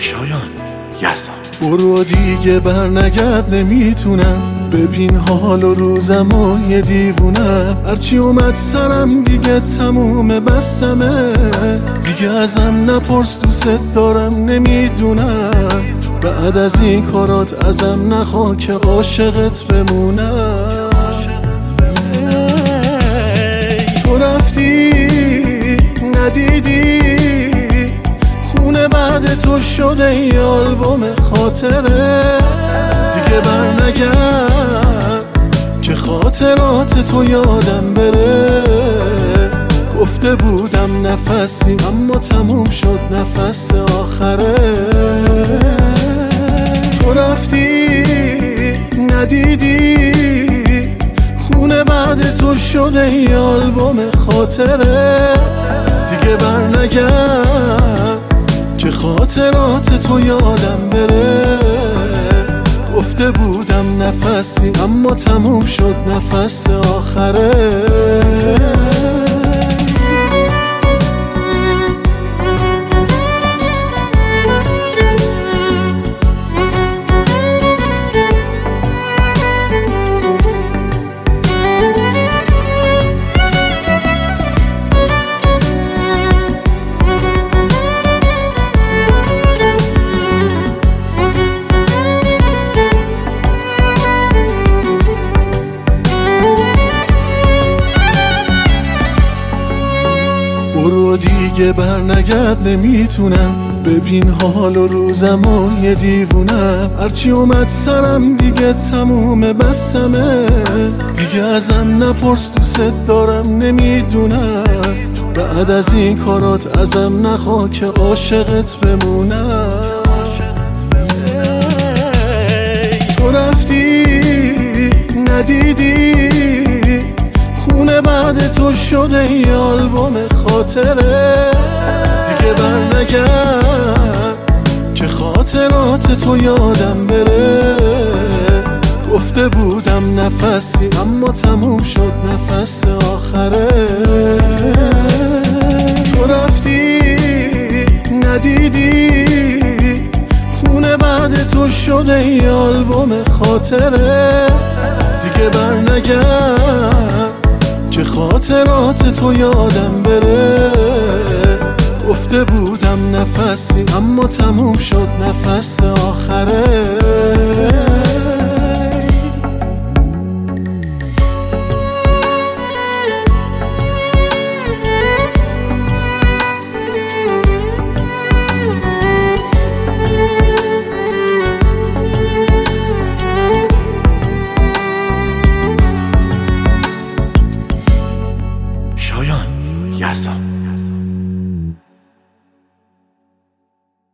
شایان یزدان. برو دیگه برنگرد نمیتونم، ببین حال و روزم و یه دیوونم. هرچی اومد سرم دیگه تمومه بسمه، دیگه ازم نپرس دوست دارم نمیدونم. بعد از این کارات ازم نخوا که عاشقت بمونم. تو رفتی ندیدی خونه بعد تو شده یه آلبوم خاطره، دیگه برنگرد که خاطرات تو یادم بره. گفته بودم نفسی اما تموم شد نفس آخره. تو رفتی ندیدی خونه بعد تو شده یه آلبوم خاطره، دیگه برنگرد که خاطرات تو یادم بره. گفته بودم نفسی اما تموم شد نفس آخره. برو دیگه برنگرد نمیتونم، ببین حال و روزم و یه دیوونم. هرچی اومد سرم دیگه تمومه بسمه، دیگه ازم نپرس دوست دارم نمیدونم. بعد از این کارات ازم نخوا که عاشقت بمونم. تو رفتی ندیدی خونه بعد تو شده یه آلبوم خاطره، دیگه برنگرد که خاطرات تو یادم بره. گفته بودم نفسی اما تموم شد نفس آخره. تو رفتی ندیدی خونه بعد تو شده یه آلبوم خاطره، دیگه برنگرد که خاطرات تو یادم بره. گفته بودم نفسی اما تموم شد نفس آخره. شایان یزدان.